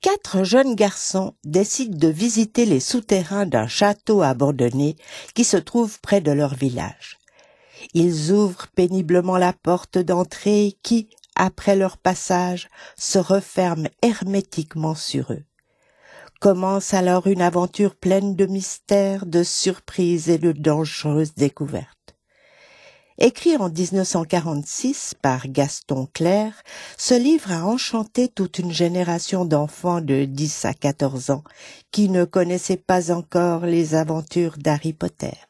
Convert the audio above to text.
4 jeunes garçons décident de visiter les souterrains d'un château abandonné qui se trouve près de leur village. Ils ouvrent péniblement la porte d'entrée qui, après leur passage, se referme hermétiquement sur eux. Commence alors une aventure pleine de mystères, de surprises et de dangereuses découvertes. Écrit en 1946 par Gaston Clerc, ce livre a enchanté toute une génération d'enfants de 10 à 14 ans qui ne connaissaient pas encore les aventures d'Harry Potter.